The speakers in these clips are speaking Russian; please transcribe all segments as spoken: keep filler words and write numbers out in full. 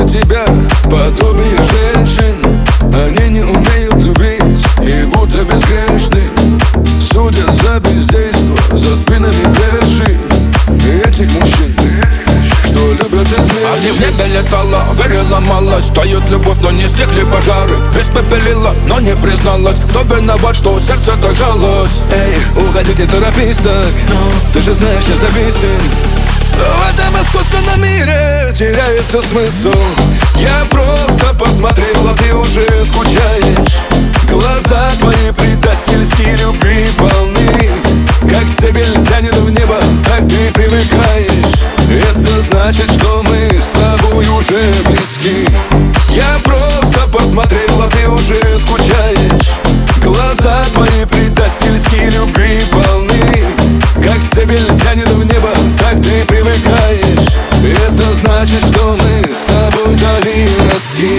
тебя подобие женщин. Они не умеют любить и будто безгрешны. Судят за бездейство, за спинами пляши этих мужчин, что любят изменить. А где в небе летала, верила мало. Стоит любовь, но не стихли пожары. Испепелила, но не призналась. Кто виноват, что сердце так жалось? Эй, уходить не торопись так, но ты же знаешь, я зависим. В этом искусственном мире теряется смысл. Я просто посмотрел, а ты уже скучаешь. Глаза твои предательские любви полны. Как стебель тянет в небо, так ты привыкаешь. Это значит, что мы с тобой уже близки. Я просто посмотрел, а ты уже скучаешь. Глаза твои предательские любви полны. Как стебель тянет в небо, так ты привыкаешь. Это значит, что мы с тобой дали раски.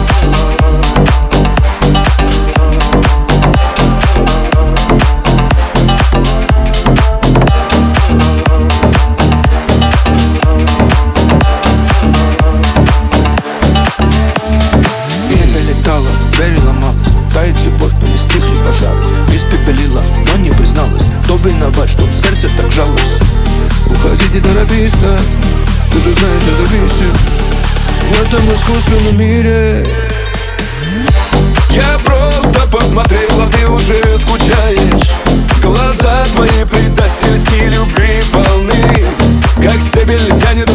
Верила мало, тает любовь, но не стихли пожары. Испепелила, но не призналась. Кто виноват, что сердце так жалось? Уходить не торопись так, ты же знаешь, я зависим. В этом искусственном мире. Я просто посмотрел, а ты уже скучаешь. Глаза твои предательские любви полны. Как стебель тянет